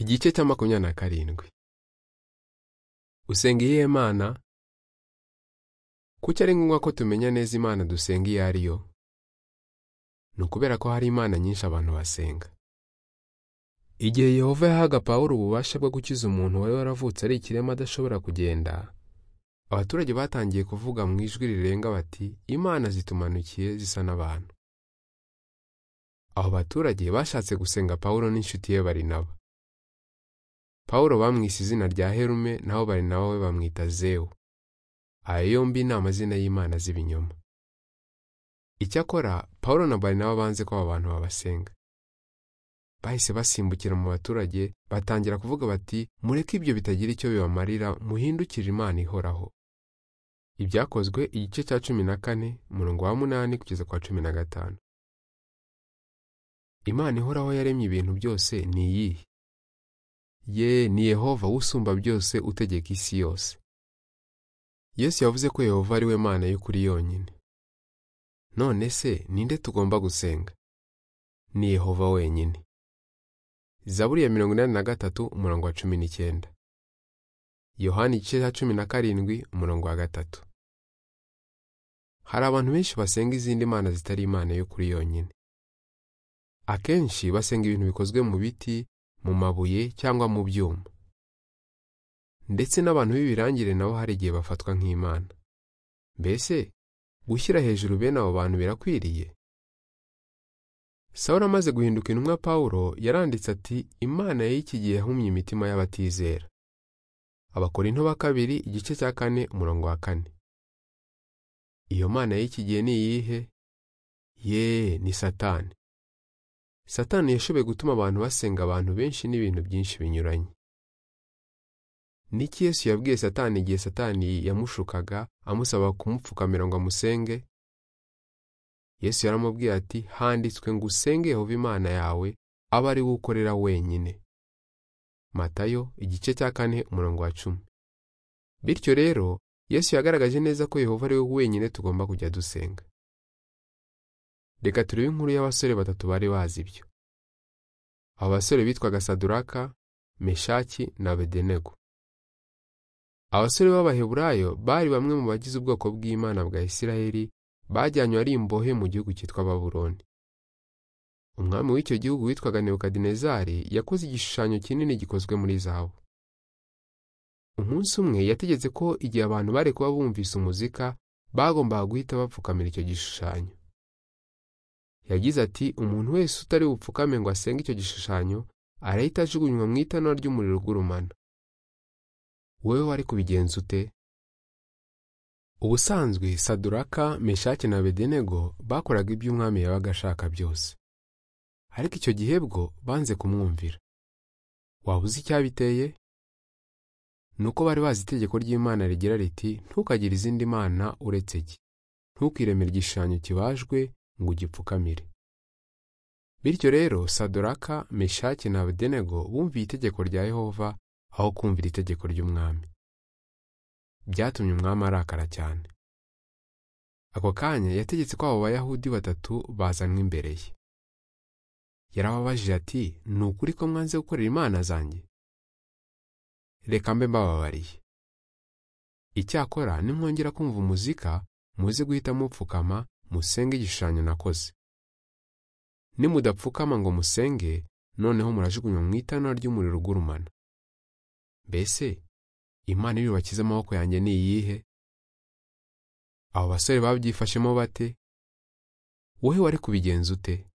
Igice cya 27. Usenga iyihe Mana? Kuki ari ngombwa ko tumenya neza Imana dusenga iyo ari yo? Ni ukubera ko hari Imana nyinshi abantu basenga. Igihe Yehova yahaga Pawulo ububasha bwo gukiza umuntu wari waravutse ari ikirema adashobora kugenda, abaturage batangiye kuvuga mu ijwi rirenga bati, Imana zitumanukiye zisa n'abantu. Abo baturage bashatse gusenga Pawulo n'inshuti ye Barinaba. Pawulo bamwise izina rya Herume naho Barinaba we bamwita Zewu. Ayo yombi ni amazina y'Imana z'ibinyoma. Icyakora Pawulo na Barinaba banze ko aba bantu babasenga. Bahise basimbukira mu baturage batangira kuvuga bati, mureke ibyo bitagira icyo bibamarira, muhindukire Imana ihoraho. Ibyakozwe igice cya 14 umurongo wa 8 kugeza kwa 15. Imana ihoraho yaremye ibintu byose ni iyihe? Ni Yehova usumba byose utegeka isi yose. Yesu yavuze ko Yehova ari we Mana y'ukuri yonyine. None se ninde tugomba gusenga? Ni Yehova wenyine. Zaburi ya 83 umurongo wa 19. Yohana igice cya 17 umurongo wa 3. Hari abantu benshi basenga izindi mana zitari Imana y'ukuri yonyine. Akenshi basenga ibintu bikozwe mu biti, mu mabuye cyangwa mu byuma. Ndetse n'abantu b'ibirangire nabo hari igihe bafatwa nk'Imana. Mbese gushyira hejuru bene abo bantu birakwiriye? Sawuli amaze guhinduka intumwa Pawulo yaranditse ati, Imana y'iki gihe yahumye imitima y'abatizera. Abakorinto ba 2 igice cya 4 umurongo wa 4. Iyo Mana y'iki gihe ni iyihe? Ni Satani. Satani yashoboye gutuma abantu basenga abantu benshi n'ibintu byinshi binyuranye. Niki Yesu yabwiye Satani igihe Satani yamushukaga amusaba kumupfukamira ngo amusenge? Yesu yaramubwiye ati, handitswe ngo usenge Yehova Imana yawe aba ari we ukorera wenyine. Matayo igice cya 4 umurongo wa 10. Bityo rero Yesu yagaragaje neza ko Yehova ari we wenyine tugomba kujya dusenga. Reka turebe inkuru y'abasore batatu bari bazi ibyo. Abo basore bitwaga Saduraka, Meshaki na Abedenego. Abasore b'Abaheburayo bari bamwe mu bagize ubwoko bw'Imana bwa Isiraheli bajyanywe ari imbohe mu gihugu cyitwa Babuloni. Umwami w'icyo gihugu witwaga Nebukadinezari yakoze igishushanyo kinini gikozwe muri zahabu. Umunsi umwe yategetse ko igihe abantu bari kuba bumvise umuzika bagombaga guhita bapfukamira icyo gishushanyo. Yagize ati, umuntu wese utari bupfukame ngo asenge icyo gishushanyo arahita ajugunywa mu itanura ry'umuriro ugurumana. Wowe wari kubigenza ute? Ubusanzwe Saduraka, Meshaki na Abedenego bakoraga ibyo umwami yabaga ashaka byose. Ariko icyo gihe bwo banze kumwumvira. Waba uzi icyabiteye? Nuko bari bazi itegeko ry'Imana rigira riti, ntukagire izindi mana uretse jye. Ntukiremere igishushanyo kibajwe ngo ugipfukamire. Bityo rero Saduraka, Meshaki na Abedenego bumviye itegeko rya Yehova aho kumvira itegeko ry'umwami. Byatumye umwami arakara cyane. Ako kanya yategetse ko abo Bayahudi batatu bazanwa imbere ye. Yarababajije ati, ni ukuri ko mwanze gukorera imana zanjye? Reka mbe mbababariye. Icyakora nimwongera kumva umuzika muze guhita mupfukama musenge igishushanyo nakoze. Nimudapfukama ngo musenge, noneho murajugunywa mu itanura ry'umuriro ugurumana. Mbese Imana iri bubakize amaboko yanjye ni iyihe? Abo basore babyifashemo bate? Wowe wari kubigenza ute?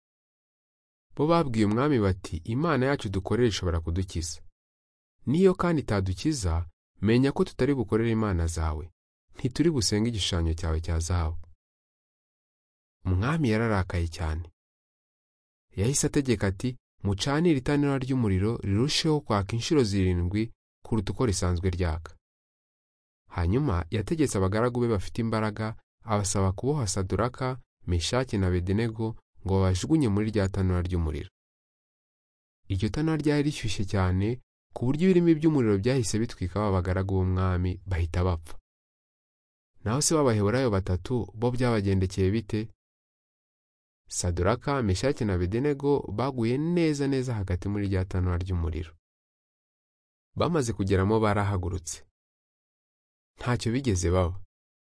Bo babwiye umwami bati, Imana yacu dukorera ishobora kudukiza. Niyo kandi itadukiza, menya ko tutari bukorera imana zawe. Ntituri busenga igishushanyo cyawe cya zahabu. Umwami yararakaye cyane. Yahise ategeka ati, mucanire itanura ry'umuriro rirusheho kwaka inshuro 7 kuruta uko risanzwe ryaka. Hanyuma yategetse abagaragu be bafite imbaraga abasaba kuboha Saduraka, Meshaki na Abedenego ngo babajugunye muri rya tanura ry'umuriro. Iryo tanura ryari rishyushye cyane ku buryo ibirimi by'umuriro byahise bitwika abagaragu b'umwami bahita bapfa. Naho se b'Abaheburayo batatu bo byabagendekeye bite? Saduraka, Meshaki na Abedenego baguye neza hagati muri rya tanura ry'umuriro. Bamaze kugeramo barahagurutse. Ntacyo bigeze baba.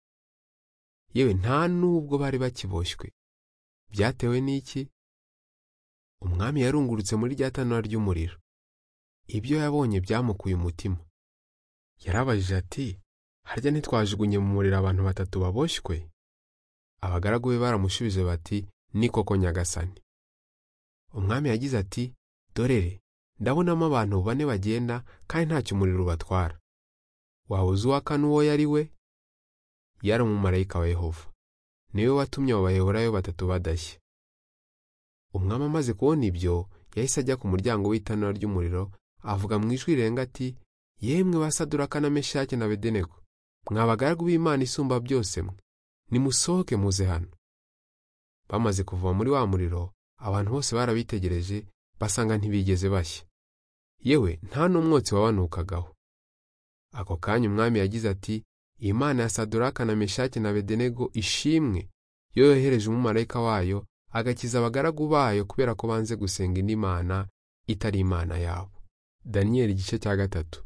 Yewe nta nubwo bari bakiboshywe. Byatewe n'iki? Umwami yarungurutse muri rya tanura ry'umuriro. Ibyo yabonye byamukuye umutima. Yarabajije ati, harya ntitwajugunye mu muriro abantu 3 baboshywe? Abagaragu be baramushubije bati, ni koko nyagasani. Umwami yagize ati, dorere, ndabonamo abantu 4 bagenda kandi ntacyo umuriro ubatwara. Waba uzi uwa kane uwo yari we? Yari umumarayika wa Yehova. Niwe watumye abo baheburayo 3 badashya. Umwami amaze kubona ibyo, yahise ajya ku muryango w'itanura ry'umuriro, avuga mu ijwi rirenga ati, yemwe basaduraka na Meshaki na Abedenego, mwabagaragu b'Imana isumba byose mwe, nimusohoke muze hano. Bamaze kuva muri wa muriro, abantu bose barabitegereje, basanga ntibigeze bashya. Yewe nta n'umwotsi wabanukagaho. Ako kanya umwami yagize ati, Imana ya Saduraka na Meshaki na Abedenego ishimwe, yo yohereje umumarayika wayo agakiza abagaragu bayo kubera ko banze gusenga indi mana itari Imana yabo. Daniel igice cya 3.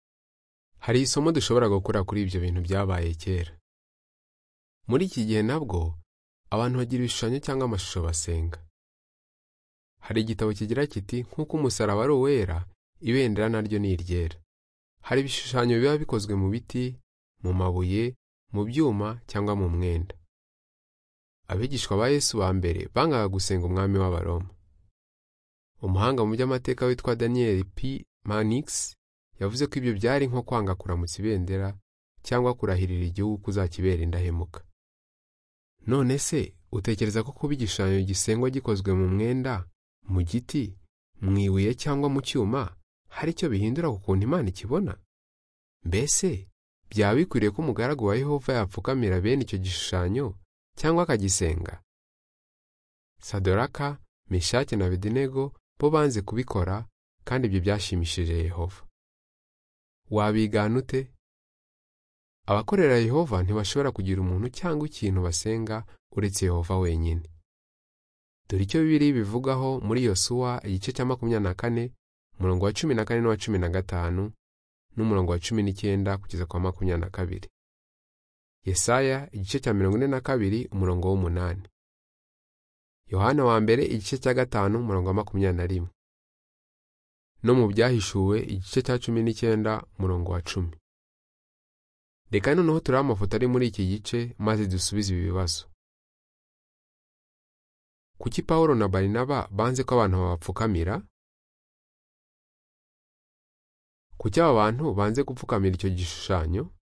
Hari isomo dushobora gukora kuri ibyo bintu byabaye kera. Muri iki gihe nabwo abantu bagira ibishushanyo cyangwa amashusho basenga. Hari igitabo kigira kiti, nk'uko umusaraba ari uwera, ibendera naryo ni iryera. Hari ibishushanyo biba bikozwe mu biti, mu mabuye, mu byuma cyangwa mu mwenda. Abigishwa ba Yesu ba mbere bangaga gusenga umwami w'Abaroma. Umuhanga mu by'amateka witwa Daniel P. Manix yavuze ko ibyo byari nko kwanga kuramutsa ibendera cyangwa kurahirira igihugu kuzakibera indahemuka. None se utekereza ko kuba igishushanyo gisengwa gikozwe mu mwenda, mu giti, mu ibuye cyangwa mu cyuma hari icyo bihindura ku kuntu Imana ikibona? Mbese byaba bikwiriye ko umugaragu wa Yehova yapfukamira bene icyo gishushanyo cyangwa akagisenga? Saduraka, Meshaki na Abedenego bo banze kubikora, kandi ibyo byashimishije Yehova. Wabigana ute? Abakorera Yehova ntibashobora kugira umuntu cyangwa ikintu basenga uretse Yehova wenyine. Dore icyo Bibiliya bivugaho muri Yosuwa igice cya 24, umurongo wa 14 n'uwa 15, n'umurongo wa 19 kugeza kwa 22. Yesaya igice cya 42, umurongo wa 8. Yohana wa mbere igice cya 5, umurongo wa 21. No mu byahishuwe igice cya 19, umurongo wa 10. Reka noneho turi amafoto ari muri iki gice maze dusubize ibi bibazo. Kuki Pawulo na Barinaba banze ko abantu babapfukamira? Kuki aba bantu banze gupfukamira icyo gishushanyo?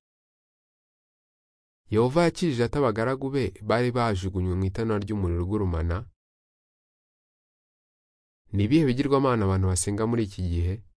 Yehova yakijije atabagaragu be bari bajugunywe mu itanura ry'umuriro ugurumana? Ni ibihe bigirwamana abantu basenga muri iki gihe?